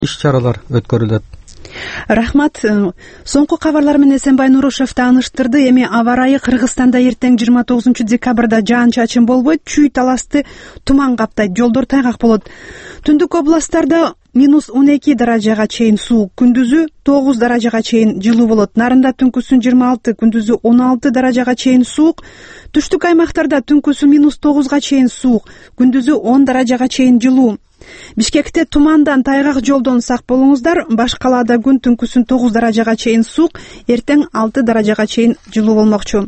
иш-чаралар өткөрүлөт. Рахмат. Соңку кабарлар менен Эсенбай Нурушев тааныштырды. Эми аба ырайы Кыргызстанда эртең 29 декабрда жаан-чачын болбойт, чүй таласты туман каптайт, жолдор тайгак болот. Түндүк областтарда -12 даражага чейин суук, күндүзү 9 даражага чейин жылуу болот. Нарында түнкүсүн 26, күндүзү 16 даражага чейин суук. Түштүк аймактарда түнкүсү -9га чейин суук, күндүзү 10 даражага чейин жылуу. Бишкекте тумандан, тайгак жолдон сак болуңуздар. Баш калаада күн түнкүсүн 9 даражага чейин суук, эртең 6 даражага чейин жылуу болмокчу.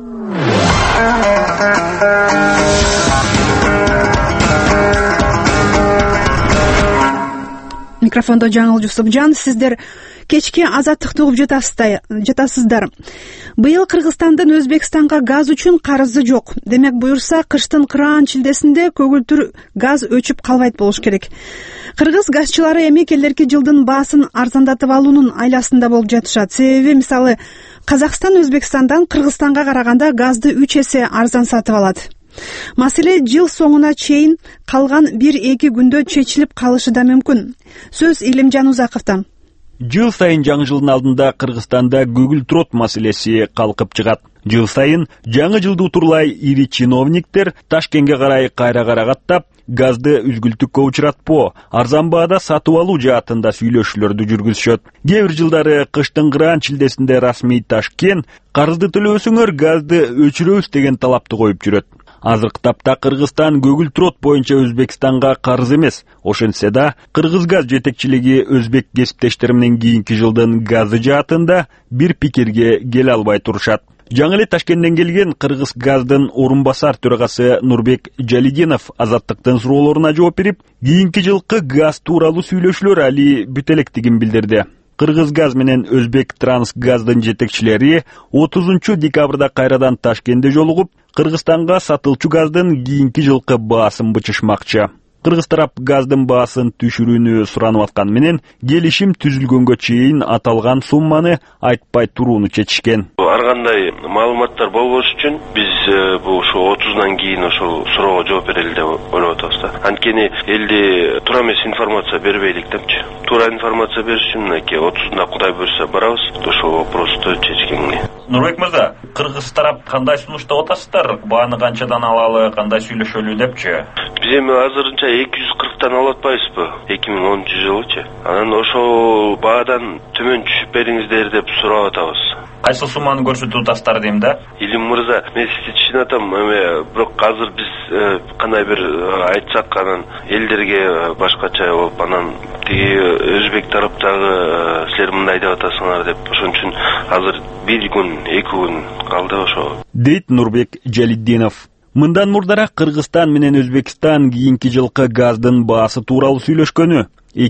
Микрофондо Жаңыл Жусупжан. Сиздер кечки азаттыкты угуп жатасыздар. Быйыл Кыргызстандын Өзбекстанга газ үчүн карызы жок. Демек буюрса, кыштын кыраан-чилдесинде көгүлтүр газ өчүп калбайт болуш керек. Кыргыз газчылары эми келерки жылдын баасын арзандатып алуунун айласында болуп жатышат. Себеби, мисалы, Казакстан Өзбекстандан Кыргызстанга караганда газды 3 эсе арзан сатып алат. Маселе жыл соңуна чейин калган 1-2 күндө чечилип калышы да мүмкүн. Сөз Илимжан Узаковдон. Жыл сайын жаңы жылдын алдында Кыргызстанда көгүлтүр маселеси калкып чыгат. Жыл сайын жаңы жылды утурлай ири чиновниктер Ташкентке карай кайра карагаттап, газды үзгүлтүккө учуратпоо, арзан баада сатып алуу жаатында сүйлөшүүлөрдү жүргүзүшөт. Кээ бир жылдары кыштын кыраан-чилдесинде расмий Ташкент карызды төлөбөсөңөр газды өчүрөбүз деген талапты коюп жүрөт. Азыркы тапта Кыргызстан көгүлтүр боюнча Өзбекстанга карыз эмес. Ошентсе да, Кыргызгаз жетекчилиги өзбек кесиптештери менен кийинки жылдын газы жаатында бир пикирге келе албай турушат. Жаңы эле Ташкенттен келген Кыргызгаздын орун басар төрагасы Нурбек Жалидинов азаттыктын суроолоруна жооп берип, кийинки жылкы газ тууралуу сүйлөшүүлөр али бүтө электигин билдирди. Кыргызгаз менен Өзбек Трансгаздын жетекчилери 30 декабрда кайрадан Ташкентте жолугуп, Кыргызстанга сатылчу газдын кийинки жылкы баасын бычышмакчы. Кыргыз тарап газдын баасын түшүрүүнү суранып аткан менен келишим түзүлгөнгө чейин аталган сумманы айтпай турууну чечишкен. Ар кандай маалыматтар болбош үчүн биз бул ошо 30-дан кийин ошол суроого жооп берели деп ойлоп атабыз да. Анткени элди туура эмес информация бербейлик депчи. Туура информация бериш үчүн мынакей 30-да Кудай буйрса барабыз, ошол вопросту чечкенге. Нурбек мырза, Кыргыз тарап кандай сунуштап атасыздар? Бааны канчадан алалы, кандай сүйлөшөлү депчи? Биз эми азырынча 240-тан алып атпайбызбы? 2010-жылычы. Анан ошол баадан төмөн түшүп бериңиздер деп сурап атабыз. Кайсы сумманы көрсөтүп атасыздар дейм да? Илим мырза, мен сизди түшүнүп атам, бирок азыр биз кандай бир айтсак, анан элдерге башкача болуп, анан тиги өзбек тараптагы силер мындай деп атасыңар деп, ошон үчүн азыр 1 күн, 2 күн калды ошо. Дейт Нурбек Жалидинов. Мындан мурдараак Кыргызстан менен Өзбекстан кийинки жылкы газдын баасы тууралуу сүйлөшкөнү.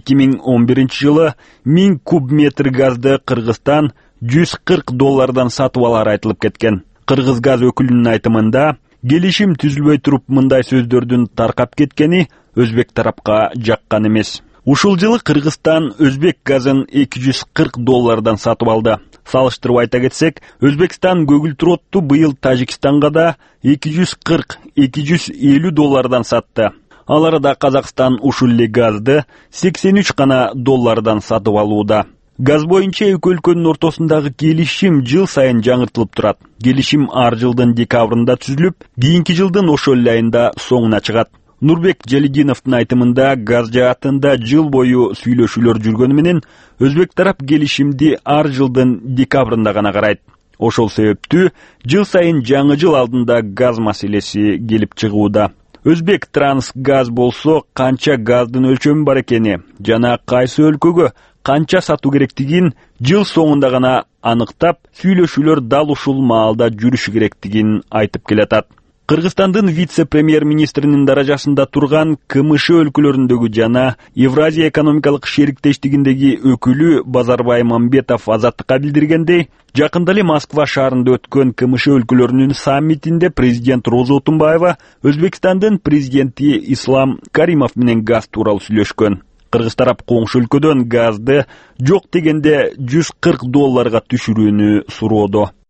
2011 жылы 1000 куб метр газды Кыргызстан $140 сатып алары айтылып кеткен. Кыргызгаз өкүлүнүн айтымында, келишим түзүлбөй туруп мындай сөздөрдүн таркап кеткени өзбек тарапка жаккан эмес. Ушул жылы Кыргызстан өзбек газын $240 сатып алды. Салыштырып айта кетсек, Өзбекстан көгүлтүр отту быйыл Тажикстанга да $240-250 сатты. Ал арада Казакстан ушул эле газды $83 сатып алууда. Газ боюнча эки өлкөнүн ортосундагы келишим жыл сайын жаңыртылып турат. Келишим ар жылдын декабрында түзүлүп, кийинки жылдын ошол эле айында соңуна чыгат. Нурбек Жалидиновдун айтымында газ жаатында жыл бою сүйлөшүүлөр жүргөнү менен өзбек тарап келишимди ар жылдын декабрында гана карайт. Ошол себептүү жыл сайын жаңы жыл алдында газ маселеси келип чыгууда. Өзбек Трансгаз болсо канча газдын өлчөмү бар экени жана кайсы өлкөгө канча сатуу керектигин жыл соңунда гана аныктап, сүйлөшүүлөр дал ушул маалда жүрүшү керектигин айтып келатат. Кыргызстандын вице-премьер-министринин даражасында турган КМШ өлкөлөрүндөгү жана Евразия экономикалык шериктештигиндеги өкүлү Базарбай Мамбетов азаттыкка билдиргендей, жакында эле Москва шаарында өткөн КМШ өлкөлөрүнүн саммитинде президент Роза Отунбаева Өзбекстандын президенти Ислам Каримов менен газ тууралуу сүйлөшкөн. Кыргыз тарап коңшу өлкөдөн газды жок дегенде $140 түшүрүүнү суроодо.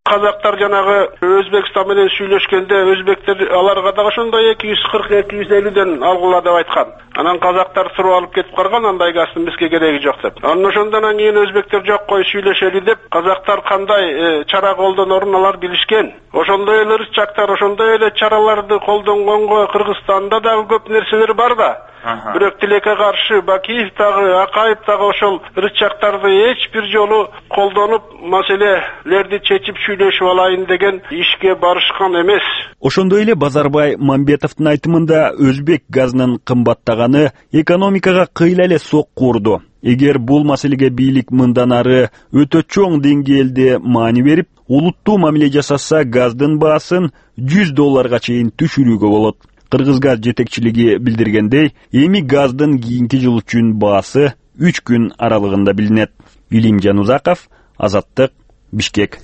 Казактар жанагы Өзбекстан менен сүйлөшкөндө өзбектер аларга да ошондой 240-250ден алгыла деп айткан. Анан казактар туруп алып кетип калган, андай газдын бизге кереги жок деп. Анан ошондон кийин өзбектер жок кой сүйлөшөлү деп, казактар кандай чара колдонорун алар билишкен. Ошондой эле рычагтар, ошондой эле чараларды колдонгонго Кыргызстанда дагы көп нерселер бар да. Бирок тилекке каршы Бакиев дагы, Акаев дагы ошол рычагтарды эч бир жолу колдонуп, маселелерди чечип сүйлөшүп алайын деген ишке барышкан эмес. Ошондой эле Базарбай Мамбетовдун айтымында өзбек газынын кымбаттаганы экономикага кыйла эле сокку урду. Эгер бул маселеге бийлик мындан ары өтө чоң деңгээлде маани берип, улуттуу мамиле жасаса, газдын баасын $100 чейин түшүрүүгө болот. Кыргызгаз жетекчилиги билдиргендей, эми газдын кийинки жыл үчүн баасы 3 күн аралыгында билинет. Илимжан Узаков, Азаттык, Бишкек.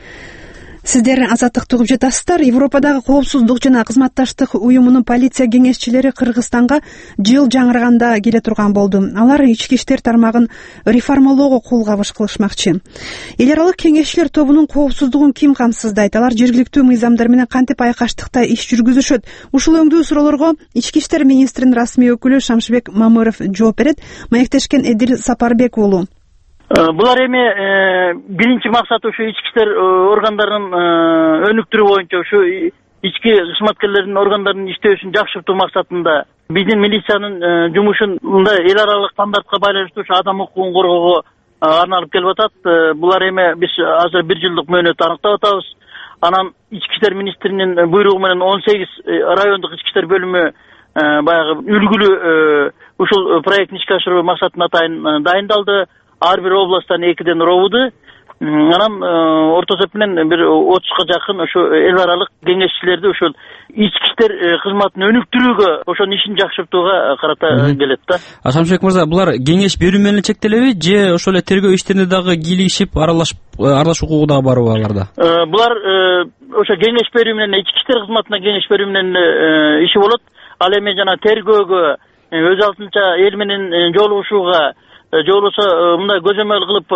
Сиздер Азаттыкты угуп жатасыздар. Европадагы коопсуздук жана кызматташтык уюмунун полиция кеңешчилери Кыргызстанга жыл жаңырганда келе турган болду. Алар ички иштер тармагын реформалоого кол кабыш кылышмакчы. Эл аралык кеңешчилер тобунун коопсуздугун ким камсыздайт? Алар жергиликтүү мыйзамдар менен кантип айкаштыкта иш жүргүзүшөт? Ушул өңдүү суроолорго ички иштер министринин расмий өкүлү Шамшыбек Мамыров жооп берет. Маектешкен Эдил Сапарбек уулу. Булар эми биринчи максаты ушу ички иштер органдарынын өнүктүрүү боюнча ушу ички кызматкерлердин органдарынын иштөөсүн жакшыртуу максатында биздин милициянын жумушунда эл аралык стандартка байланыштуу ушу адам укугун коргоого арналып келип атат. Булар эми биз азыр 1 жылдык мөөнөт аныктап атабыз. Анан ички иштер министринин буйругу менен 18 райондук ички иштер бөлүмү баягы үлгүлүү ушул проектти ишке ашыруу максатында дайындалды. Ар бир областтан 2ден робуду. Анан орто эсеп менен бир 30га жакын ошо эл аралык кеңешчилерди ошол ички иштер кызматын өнүктүрүүгө, ошонун ишин жакшыртууга карата келет да. Шамшыбек мырза, булар кеңеш берүү менен чектелеби же ошол эле тергөө иштерине дагы кийлигишип, аралаш укугу дагы барбы аларда? Булар ошо кеңеш берүү менен, ички иштер кызматына кеңеш берүү менен иши болот. Ал эми жана тергөөгө, өз алдынча эл менен жолугушууга же болбосо мындай көзөмөл кылып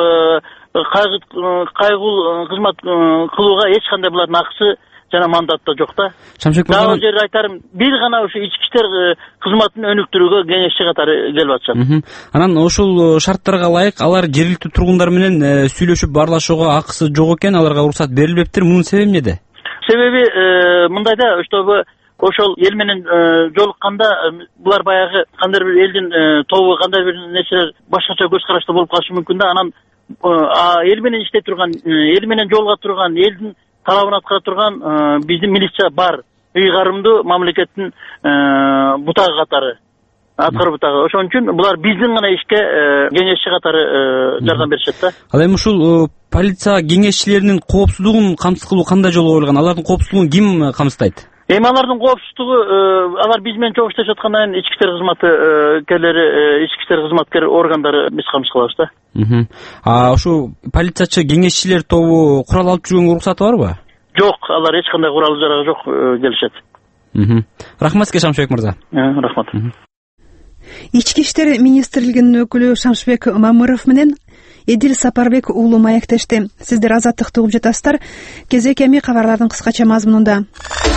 кайгыл кызмат кылууга эч кандай булардын акысы жана мандаты жок да. Дагы жерде айтарым, бир гана ушу ички иштер кызматын өнүктүрүүгө кеңешчи катары келип атышат. Анан ошол шарттарга ылайык алар жергиликтүү тургундар менен сүйлөшүп баарлашууга акысы жок экен, аларга уруксат берилбептир. Мунун себеби эмнеде? Себеби мындай да, чтобы ошол эл менен жолукканда булар баягы кандай бир элдин тобу, кандай бир нерселер башкача көз карашта болуп калышы мүмкүн да. Анан эл менен иштей турган, эл менен жолуга турган, элдин талабын аткара турган биздин милиция бар. Ыйгарымдуу мамлекеттин бутагы катары, аткаруу бутагы. Ошон үчүн булар биздин гана ишке кеңешчи катары жардам беришет да. Ал эми ушул полиция кеңешчилеринин коопсуздугун камсыз кылуу кандай жолго коюлган? Алардын коопсуздугун ким камсыздайт? Эми алардын коопсуздугу, алар биз менен чогуу иштеп жаткандан кийин ички иштер кызматкерлери, ички иштер кызматкер органдары биз камсыз кылабыз да. Ушу полициячы кеңешчилер тобу курал алып жүргөнгө уруксаты барбы? Жок, алар эч кандай курал жарагы жок келишет. Рахмат сизге, Шамшыбек мырза. Рахмат. Ички иштер министрлигинин өкүлү Шамшыбек Мамыров менен Эдил Сапарбек уулу маектешти. Сиздер Азаттыкты угуп жатасыздар. Кезек эми кабарлардын кыскача мазмунунда.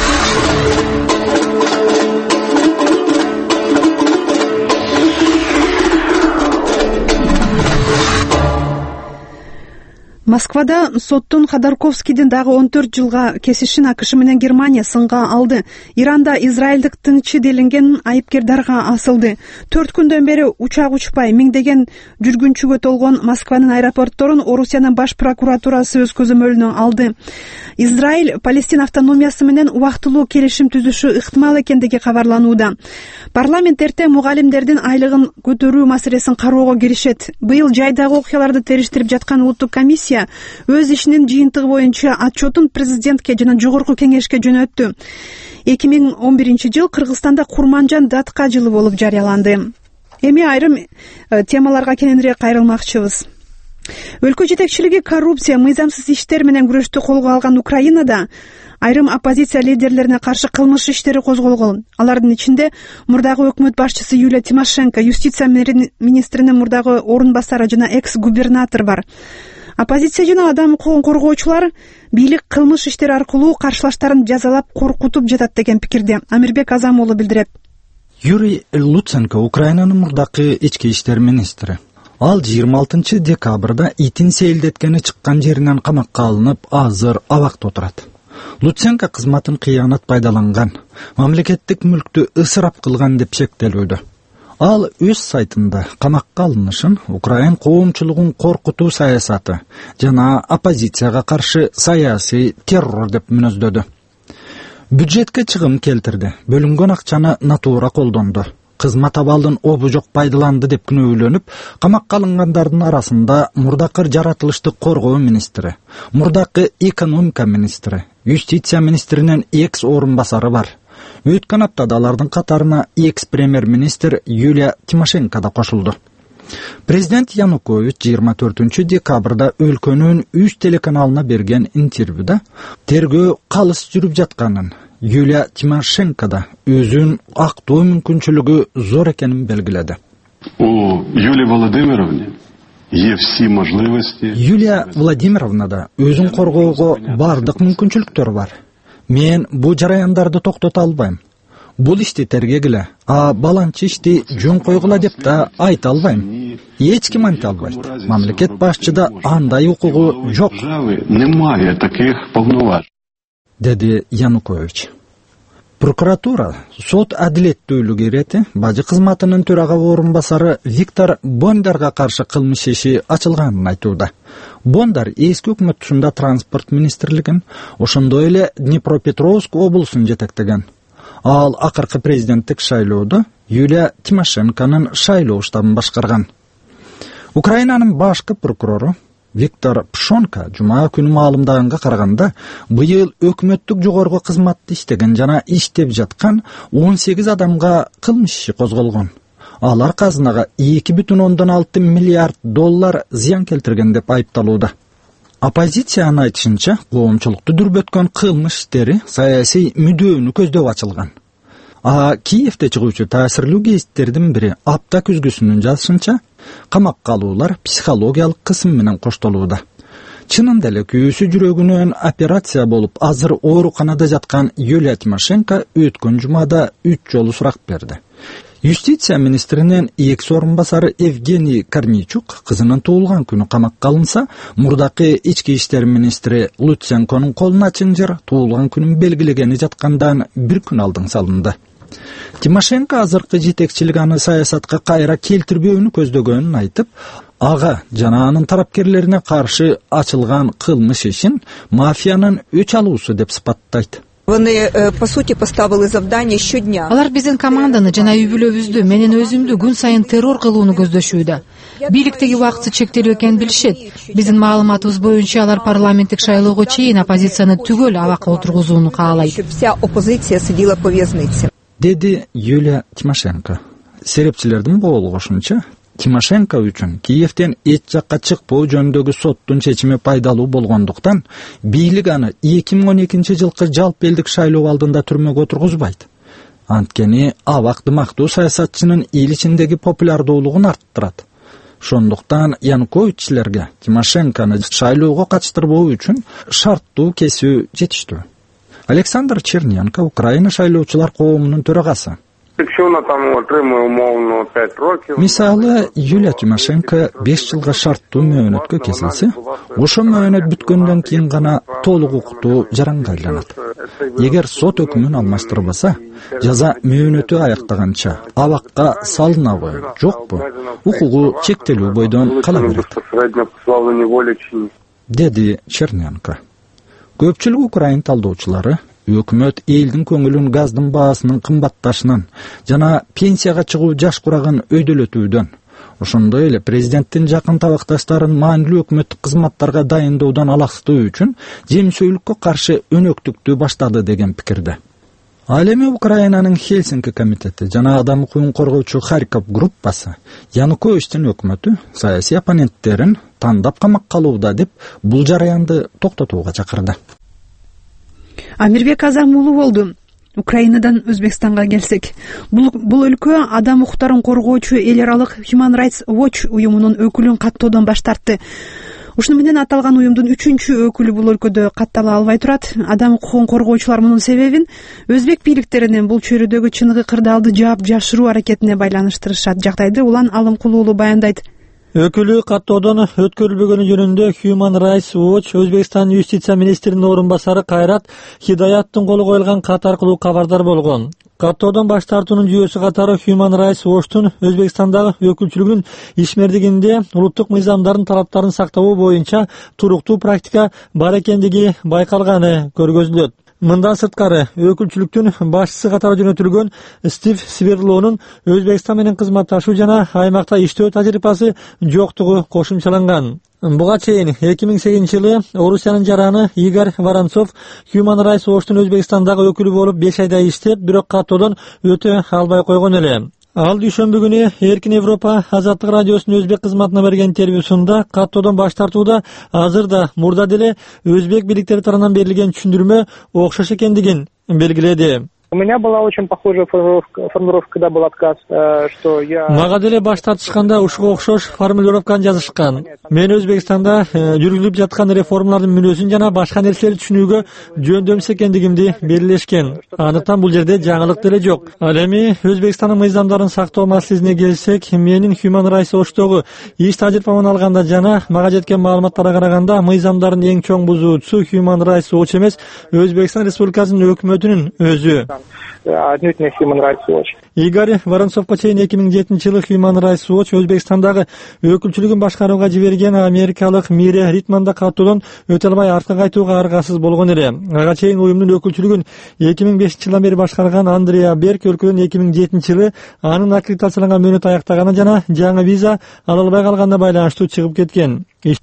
Москвада соттун Ходорковскийдин дагы 14 жылга кесишин АКШ менен Германия сынга алды. Иранда израилдик тыңчы делинген айыпкер дарга асылды. 4 күндөн бери учак учпай миңдеген жүргүнчүгө толгон Москванын аэропортторун Орусиянын баш прокуратурасы өз көзөмөлүнө алды. Израиль Палестина автономиясы менен убактылуу келишим түзүшү ыктымал экендиги кабарланууда. Парламент эртең мугалимдердин айлыгын көтөрүү маселесин кароого киришет. Быйыл жайдагы окуяларды териштирип жаткан улуттук комиссия өз ишинин жыйынтыгы боюнча отчетун президентке жана жогорку кеңешке жөнөттү. 2011 жыл Кыргызстанда Курманжан датка жылы болуп жарыяланды. Эми айрым темаларга кененирээк кайрылмакчыбыз. Өлкө жетекчилиги коррупция, мыйзамсыз иштер менен күрөштү колго алган Украинада айрым оппозиция лидерлерине каршы кылмыш иштери козголгон. Алардын ичинде мурдагы өкмөт башчысы Юлия Тимошенко, юстиция министринин мурдагы орун басары жана экс-губернатор бар. Оппозиция жана адам укугун коргоочулар бийлик кылмыш иштери аркылуу каршылаштарын жазалап коркутуп жатат деген пикирди Амирбек Азам уулу билдирет. Юрий Луценко Украинанын мурдакы ички иштер министри. Ал 26 декабрда итин сейилдеткени чыккан жеринен камакка алынып, азыр абакта отурат. Луценко кызматын кыянат пайдаланган, мамлекеттик мүлктү ысырап кылган деп шектелүүдө. Ал өз сайтында камакка алынышын Украин коомчулугун коркутуу саясаты жана оппозицияга каршы саясий террор деп мүнөздөдү. Бюджетке чыгым келтирди, бөлүнгөн акчаны натуура колдонду. Кызмат абалын обу жок пайдаланды деп күнөөлөнүп, камакка алынгандардын арасында мурдакы жаратылыштык коргоо министри, мурдакы экономика министри, юстиция министринин экс орун басары бар. Өткөн аптада алардын катарына экс премьер-министр Юлия Тимошенко да кошулду. Президент Янукович 24 декабрда өлкөнүн 3 телеканалына берген интервьюда тергөө калыс жүрүп жатканын, Юлия Тимошенко да өзүн актоо мүмкүнчүлүгү зор экенин белгиледи. У Юлии Владимировне все можливости. Юлия Владимировнада өзүн коргоого бардык мүмкүнчүлүктөр бар. Мен бул жараяндарды токтото албайм. Бул ишти тергегиле, баланчы ишти жөн койгула деп да айта албайм. Эч ким айта албайт. Мамлекет башчыда андай укугу жок. Немає таких повноважень, деди Янукович. Прокуратура сот адилеттүүлүк ирети бажы кызматынын төрага орун басары Виктор Бондарга каршы кылмыш иши ачылганын айтууда. Бондар эски өкмөт тушунда транспорт министрлигин, ошондой эле Днепропетровск облусун жетектеген. Ал акыркы президенттик шайлоодо Юлия Тимошенконун шайлоо штабын башкарган. Украинанын башкы прокурору Виктор Пшонка жума күнү маалымдаганга караганда, быйыл өкмөттүк жогорку кызматты иштеген жана иштеп жаткан 18 адамга кылмыш иши козголгон. Алар казынага 2,6 миллиард доллар зыян келтирген деп айыпталууда. Оппозициянын айтышынча, коомчулукту дүрбөткөн кылмыш иштери саясий мүддөөнү көздөп ачылган. Киевде чыгуучу таасирлүү гезиттердин бири апта күзгүсүнүн жазышынча, камакка алуулар психологиялык кысым менен коштолууда. Чынында эле күйүүсү жүрөгүнөн операция болуп, азыр ооруканада жаткан Юлия Тимошенко өткөн жумада 3 жолу сурак берди. Юстиция министринин экс орун басары Евгений Корнейчук кызынын туулган күнү камакка алынса, мурдакы ички иштер министри Луценконун колуна чынжыр туулган күнүн белгилегени жаткандан 1 күн алдын салынды. Тимошенко азыркы жетекчилик аны саясатка кайра келтирбөөнү көздөгөнүн айтып, ага жана анын тарапкерлерине каршы ачылган кылмыш ишин мафиянын өч алуусу деп сыпаттайт. По сути поставили завдання щодня. Алар биздин команданы жана үй бүлөбүздү, менин өзүмдү күн сайын террор кылууну көздөшүүдө. Бийликтеги убакыт чектелүү экенин билишет. Биздин маалыматыбыз боюнча алар парламенттик шайлоого чейин оппозицияны түгөл абакка отургузууну каалайт. Щоб вся оппозиция сидела по в'язниці. Деди Юлия Тимошенко. Серепчилердин болгошунча, Тимошенко үчүн Киевден эч жакка чыкпоо жөнүндөгү соттун чечими пайдалуу болгондуктан, бийлик аны 2012 жылкы жалпы элдик шайлоо алдында түрмөгө отургузбайт. Анткени абак дымактуу саясатчынын эл ичиндеги популярдуулугун арттырат. Ошондуктан Януковиччилерге Тимошенкону шайлоого катыштырбоо үчүн шарттуу кесүү жетиштүү. Александр Черненко, Украина шайлоочулар коомунун төрагасы. Мисалы, Юлия Тимошенко 5 жылга шарттуу мөөнөткө кесилсе, ошо мөөнөт бүткөндөн кийин гана толук укуктуу жаранга айланат. Эгер сот өкүмүн алмаштырбаса, жаза мөөнөтү аяктаганча абакка салынабы, жокпу, укугу чектелүү бойдон кала берет, деди Черненко. Көпчүлүк Украин талдоочулары өкмөт элдин көңүлүн газдын баасынын кымбатташынан жана пенсияга чыгуу жаш курагын өйдөлөтүүдөн, ошондой эле президенттин жакын табакташтарын маанилүү өкмөттүк кызматтарга дайындоодон алаксытуу үчүн жемсөөлүккө каршы өнөктүктү баштады деген пикирде. Ал эми Украинанын Хельсинки комитети жана адам укугун коргоочу Харьков группасы Януковичтин өкмөтү саясий оппоненттерин тандап камакка алууда деп бул жараянды токтотууга чакырды. Амирбек Азам уулу болду. Украинадан Өзбекстанга келсек, бул өлкө адам укуктарын коргоочу эл аралык Human Rights Watch уюмунун өкүлүн каттоодон баш тартты. Ушуну менен аталган уюмдун 3-өкүлү бул өлкөдө каттала албай турат. Адам укугун коргоочулар мунун себебин өзбек бийликтеринин бул чөйрөдөгү чыныгы кырдаалды жаап жашыруу аракетине байланыштырышат. Жагдайды Улан Алымкулуу баяндайт. Өкүлү каттоодон өткөрүлбөгөнү жөнүндө Human Rights Watch Өзбекстан юстиция министринин орун басары Кайрат Хидаяттын колу коюлган кат аркылуу кабардар болгон. Каттоодон баш тартуунун жүйөсү катары Human Rights Watchtун Өзбекстандагы өкүлчүлүгүнүн ишмердигинде улуттук мыйзамдардын талаптарын сактабоо боюнча туруктуу практика бар экендиги байкалганы көргөзүлөт. Мындан сырткары, өкүлчүлүктүн башчысы катары жөнөтүлгөн Стив Сверлоонун Өзбекстан менен кызматташуу жана аймакта иштөө тажрыйбасы жоктугу кошумчаланган. Буга чейин 2008-жылы Орусиянын жараны Игорь Воронцов Human Rights Watchtун Өзбекстандагы өкүлү болуп 5 айдай иштеп, бирок каттоодон өтө албай койгон эле. Ал дүйшөмбү күнү Эркин Европа Азаттык радиосунун өзбек кызматына берген интервьюсунда каттоодон баш тартууда азыр да мурда деле өзбек бийликтери тарабынан берилген түшүндүрмө окшош экендигин белгиледи. У меня была очень похожая формулировка, когда был отказ, что я... Мага деле баш тартышканда ушуга окшош формулировканы жазышкан. Мен Өзбекстанда жүргүзүлүп жаткан реформалардын мүнөзүн жана башка нерселерди түшүнүүгө жөндөмсүз экендигимди белгилешкен. Андыктан бул жерде жаңылык деле жок. Ал эми Өзбекстандын мыйзамдарын сактоо маселесине келсек, менин Human Rights Watch'тогу иш тажрыйбамды алганда жана мага жеткен маалыматтарга караганда мыйзамдардын эң чоң бузуучусу Human Rights Watch эмес, Өзбекстан Республикасынын өкмөтүнүн өзү. Отнюдь не Human Rights Watch. Игорь Воронцовго чейин 2007-жылы Human Rights Watch Өзбекстандагы өкүлчүлүгүн башкарууга жиберген америкалык Мире Ритманда каттоодон өтө албай артка кайтууга аргасыз болгон эле. Ага чейин уюмдун өкүлчүлүгүн 2005-жылдан бери башкарган Андреа Берг өлкөдөн 2007-жылы анын аккредитацияланган мөөнөтү аяктаганы жана жаңы виза ала албай калганына байланыштуу чыгып кеткен.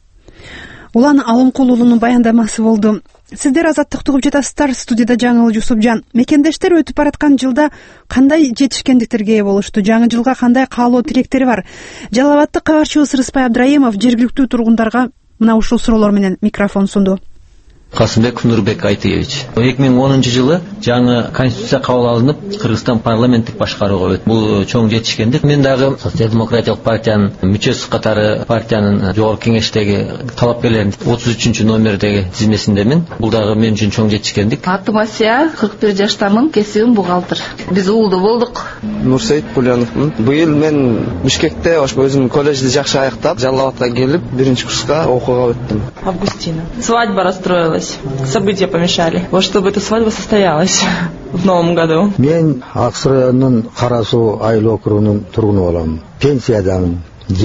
Улан Алымкулуунун баяндамасы болду. Сиздер Азаттыкты угуп жатасыздар. Студияда Жаңыл Жусупжан. Мекендештер өтүп бараткан жылда кандай жетишкендиктерге ээ болушту? Жаңы жылга кандай каалоо тилектери бар? Жалал Абадтык кабарчыбыз Рыспай Абдраимов жергиликтүү тургундарга мына ушул суроолор менен микрофон сунду. Касымбек Нурбек Айтыевич. 2010-жылы жаңы конституция кабыл алынып, Кыргызстан парламенттик башкарууга өтүп. Бул чоң жетишкендик. Мен дагы социал-демократиялык партиянын мүчөсү катары партиянын жогорку кеңештеги талапкерлердин 33-номердеги тизмесиндемин. Бул дагы мен үчүн чоң жетишкендик. Атым Асия, 41 жаштамын, кесибим бухгалтер. Биз уулду болдук. Нурсейит Пуляновмун. Быйыл мен Бишкекте өзүм колледжди жакшы аяктап, Жалал Абадка келип, 1-курска окууга өттүм. Августина. Свадьба расстроилась. События помешали. Вот чтобы эта свадьба состоялась в новом году. Мен Аксу районунун Кара Суу айыл округунун тургуну болом. Пенсиядамын.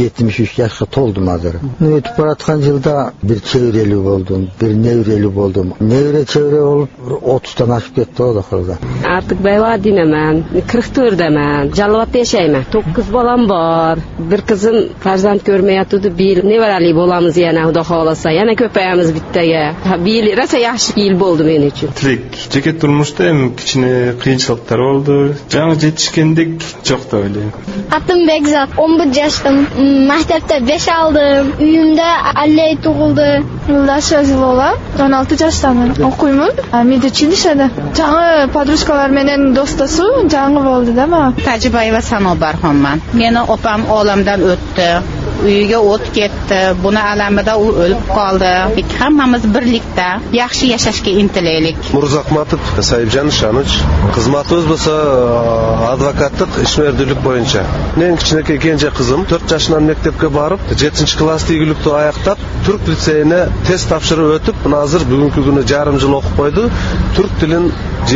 73 жашка толдум азыр. Өтүп бараткан жылда бир чеберелүү болдум, бир неберелүү болдум. Небере чебере болуп 30тан ашып кетти окурда. Артык Байладинаман, 44демин. Жалал Абадта жашайм. 9 балам бар. Бир кызым фарзанд көрмөй атуду, бир неберали боламыз яна, Кудай кааласа. Яна көпөйөбүз биттеге. Бир раса жакшы ел болду мен үчүн. Тирик, жеке турмушта эми кичине кыйынчылыктар болду. Жаңы жетишкендик жок деп ойлойм. Атым Бекзат, 11 жаштам. Мектепте 5 алдым. Үйүмдө Аллей тугулду. Даша Жылола, 16 жаштамын. Окуймун. Медицинада. Жаңы подружкалар менен достошуу жаңы болду да ма? Тажибаева Сано Бархонман. Мени опам оламдан өттү. Үйгө от кетти. Буну аламында у өлүп калды. Хаммамыз бирликте жакшы жашашка интилелик. Мурзакматов Сайыпжан Шаныч. Кызматыбыз болсо адвокаттык ишмердүүлүк боюнча. Мен кичинекей кенже кызым 4 жашынан мектепке барып, 7-класс ийгиликтүү аяктап, түрк лицейине тест тапшырып өтүп, мына азыр бүгүнкү күнү жарым жыл окуп койду. Түрк тилин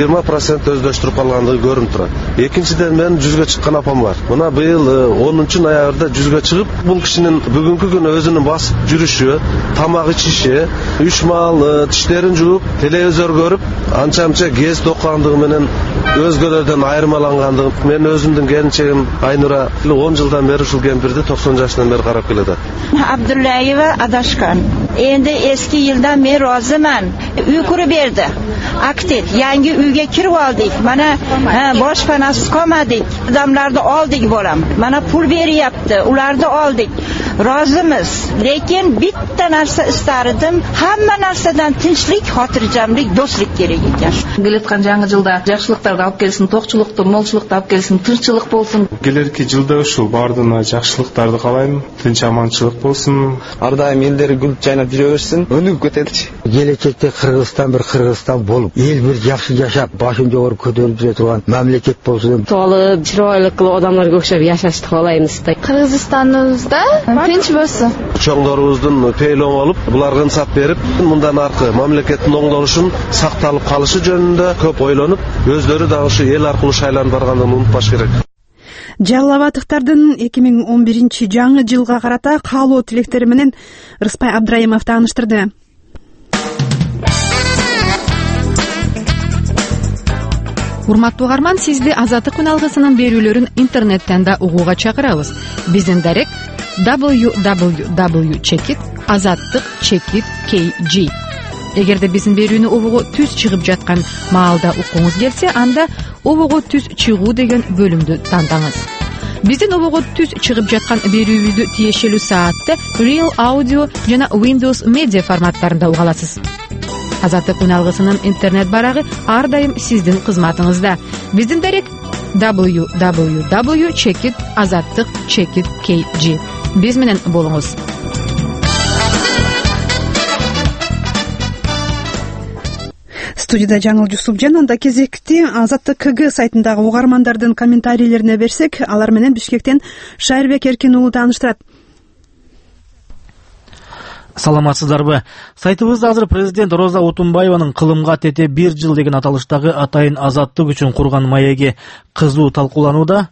20% өздөштүрүп алгандыгы көрүнүп турат. Экинчиден мен 100га чыккан апам бар. Мына быйыл 10-ноябрда 100га чыгып, бул кишинин бүгүнкү күнү өзүнүн басып жүрүшү, тамак ичиши, 3 маал тиштерин жууп, телевизор көрүп, анча-мынча гез токкандыгы менен өзгөлөрдөн айырмалангандыгы. Мен өзүмдүн келинчегим Айнура 10 жылдан бери ушул кемпирди 90 жаштан бeri карап келатат. Абдуллаева Адашкан. Endi eski yildan men roziman. Uy qurib berdi. Aktiv yangi uyga kirib oldik. Mana boshpanasiz qolmadik. Odamlarni oldik bolam. Mana pul beryapti. Ularni oldik. rozimiz, lekin bitta narsa istardim, hamma narsadan tinchlik, xotirjamlik, do'stlik kerak ekan. Kelayotgan yangi yilda yaxshiliklarni olib kelsin, to'qchilikni, molchilikni olib kelsin, tinchlik bo'lsin. Kelerki yilda ушул бардыгына жакшылыктарды каалайм, тынч аманчылык болсун. Ар дайым элдери гүл жайнап жүрө берсин, өнүгүп кетеличи. Келечекте Кыргызстан bir Кыргызстан болуп, эл bir жакшы жашап, башын жогору көтөрүп жүрө турган мамлекет болсун. Толуп, чыройлуу кылып адамдарга окшоп жашашты каалайбыз да. Кыргызстаныбызда тынч болсун. Чоңдорубуздун пейлоң алып, буларга ынсап берип, мындан аркы мамлекеттин оңдолушун сакталып калышы жөнүндө көп ойлонуп, өздөрү дагы ушу эл аркылуу шайланып баргандыгын унутпаш керек. Жалал Абадыктардын 2011 жаңы жылга карата каалоо тилектери менен Рыспай Абдрайымов тааныштырды. Урматтуу угарман, сизди Азаттык күн алгысынын берүүлөрүн интернеттен да угууга чакырабыз. Биздин дарек www.azattik.kg. Эгерде биздин берүүнү угууга түз чыгып жаткан маалда укуңуз келсе, анда угууга түз чыгуу деген бөлүмдү тандаңыз. Биздин угууга түз чыгып жаткан берүүбүздү тиешелүү саатта Real Audio жана Windows Media форматтарында уга аласыз. Азаттык күн алгысынын интернет барагы ар дайым сиздин кызматыңызда. Биздин дарек www.azattik.kg. Биз менен болуңуз. Студияда Жаңыл Жусупжан. Анда кезекти Азаттык КГ сайтындагы угармандардын комментарийлерине берсек, алар менен Бишкектен Шайырбек Эркин уулу тааныштырат. Саламатсыздарбы? Сайтыбызда азыр президент Роза Отунбаеванын кылымга тете 1 жыл деген аталыштагы атайын азаттык үчүн курган маеги кызуу талкууланууда.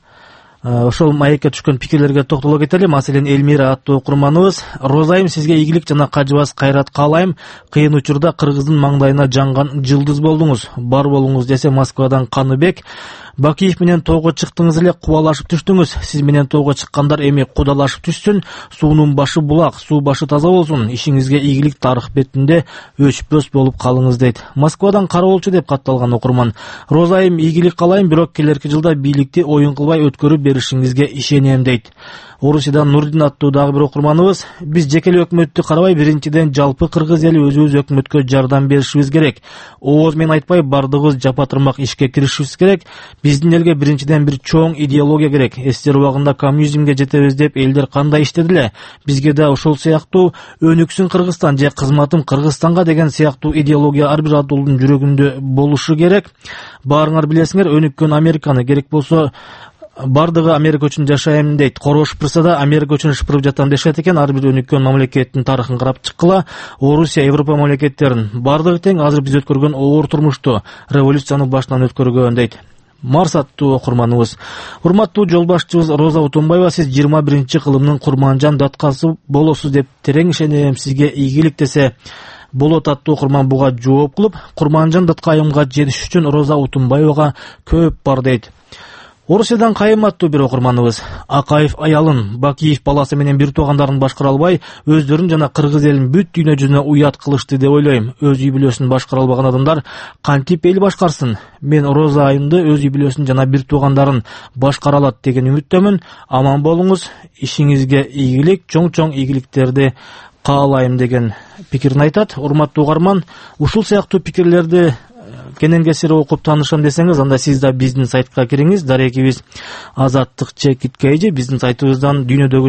Ошол маекке түшкөн пикирлерге токтоло кетели. Маселен, Элмира аттуу окурманыбыз: Розайым, сизге ийгилик жана кажыбас кайрат каалайм. Кыйын учурда Кыргыздын маңдайына жанган жылдыз болдуңуз. Бар болуңуз десе Москвадан Каныбек. Бакиев менен тоого чыктыңыз эле, кубалашып түштүңүз. Сиз менен тоого чыккандар эми кудалашып түшсүн. Суунун башы булак, суу башы таза болсун. Ишиңизге ийгилик, тарых бетинде өчпөс болуп калыңыз дейт. Москвадан Караболчу деп катталган окурман. Розайым, ийгилик каалайм, бирок келерки жылда бийликти оюн кылбай өткөрүп беришиңизге ишенем дейт. Орусиядан Нурдин аттуу дагы бир окурманыбыз: биз жекелей өкмөттү карабай, биринчиден жалпы кыргыз эли өзүбүз өкмөткө жардам беришибиз керек. Ооз менен айтпай, бардыгыбыз жапатырмак ишке киришибиз керек. Биздин элге биринчиден бир чоң идеология керек. Эстер убагында коммунизмге жетебиз деп элдер кандай иштеди эле. Бизге да ошол сыяктуу өнүксүн Кыргызстан же кызматым Кыргызстанга деген сыяктуу идеология ар бир адулдун жүрөгүндө болушу керек. Баарыңар билесиңер, өнүккөн Американы, керек болсо бардыгы Америка үчүн жашайм дейт. Кoro шыпырса да Америка үчүн шыпырып жатам дешет экен. Ар бир өнүккөн мамлекеттин тарыхын карап чыккыла. Орусия, Европа мамлекеттерин бардыгы тең азыр биз өткөргөн оор турмушту, революцияны башынан өткөргөн дейт. Марс аттуу окурманыбыз: урматтуу жолбашчыбыз Роза Отунбаева, сиз 21 кылымдын курманжан даткасы болосуз деп терең ишенем. Сизге ийгилик десе болот аттуу окурман буга жооп кылып, курманжан даткайымга жетиш үчүн Роза Отунбаевага көп бар дейт. Орусиядан Кайым аттуу бир окурманыбыз: Акаев аялын, Бакиев баласы менен бир туугандарын башкара албай, өздөрүн жана кыргыз элин бүт дүйнө жүзүнө уят кылышты деп ойлойм. Өз үй бүлөсүн башкара албаган адамдар кантип эл башкарсын? Мен Роза айымды, өз үй бүлөсүн жана бир туугандарын башкара алат деген үмүттөмүн. Аман болуңуз, ишиңизге ийгилик, чоң ийгиликтерди каалайм деген пикирин айтат. Урматтуу угарман, ушул сыяктуу пикирлерди кенен кесири окуп таанышам десеңиз, анда сиз да биздин сайтка кириңиз. Дарегибиз azattik.kg. Биздин сайтыбыздан дүйнөдөгү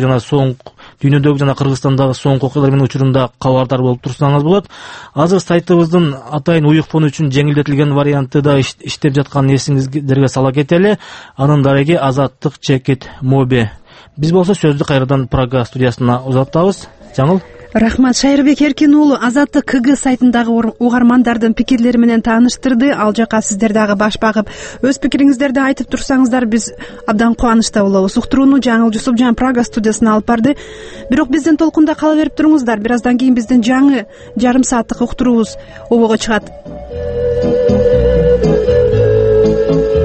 жана Кыргызстандагы соңку окуялар менен учурунда кабардар болуп турсаңыз болот. Азыр сайтыбыздын атайын уюк фон үчүн жеңилдетилген варианты да иштеп жатканын эсиңиздерге сала кетели. Анын дареги azattik.mobi. Биз болсо сөздү кайрадан Прага студиясына узатабыз. Жаңыл. Рахмат. Шайырбек Эркин уулу Азаттык КГ сайтындагы угармандардын пикирлери менен тааныштырды. Ал жака сиздер дагы баш багып өз пикириңиздерди айтып турсаңыздар, биз абдан кубанычта болобуз. Уктурууну Жаңыл Жусупжан Прага студиясына алып барды. Бирок биздин толкунда кала берип туруңуздар. Бир аздан кийин биздин жаңы жарым сааттык уктуруубуз обого чыгат.